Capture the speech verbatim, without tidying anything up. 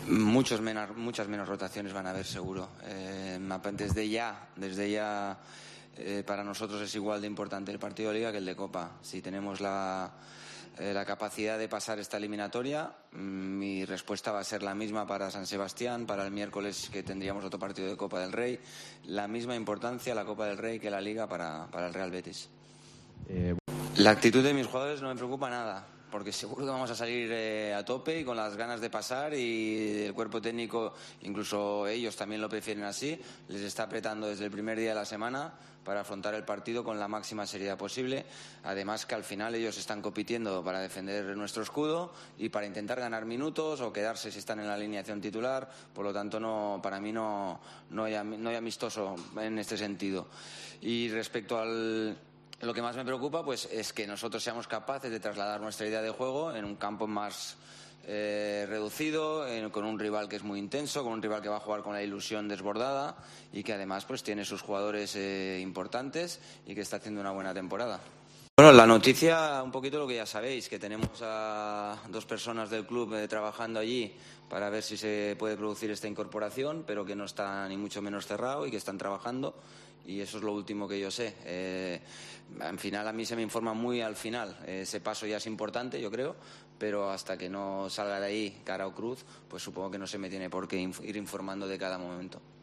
Muchos menos, muchas menos rotaciones van a haber seguro. Eh, desde ya, desde ya eh, para nosotros es igual de importante el partido de Liga que el de Copa. Si tenemos la, eh, la capacidad de pasar esta eliminatoria, mi respuesta va a ser la misma para San Sebastián, para el miércoles que tendríamos otro partido de Copa del Rey. La misma importancia la Copa del Rey que la Liga para, para el Real Betis. Eh... La actitud de mis jugadores no me preocupa nada, porque seguro que vamos a salir eh, a tope y con las ganas de pasar, y el cuerpo técnico, incluso ellos también lo prefieren así, les está apretando desde el primer día de la semana para afrontar el partido con la máxima seriedad posible. Además que al final ellos están compitiendo para defender nuestro escudo y para intentar ganar minutos o quedarse si están en la alineación titular. Por lo tanto, no, para mí no, no, hay, no hay amistoso en este sentido. Y respecto al... Lo que más me preocupa pues es que nosotros seamos capaces de trasladar nuestra idea de juego en un campo más eh, reducido, en, con un rival que es muy intenso, con un rival que va a jugar con la ilusión desbordada y que además pues tiene sus jugadores eh, importantes y que está haciendo una buena temporada. Bueno, la noticia, un poquito lo que ya sabéis, que tenemos a dos personas del club eh, trabajando allí para ver si se puede producir esta incorporación, pero que no está ni mucho menos cerrado y que están trabajando, y eso es lo último que yo sé. Eh, al final, a mí se me informa muy al final. Eh, ese paso ya es importante, yo creo, pero hasta que no salga de ahí cara o cruz, pues supongo que no se me tiene por qué ir informando de cada momento.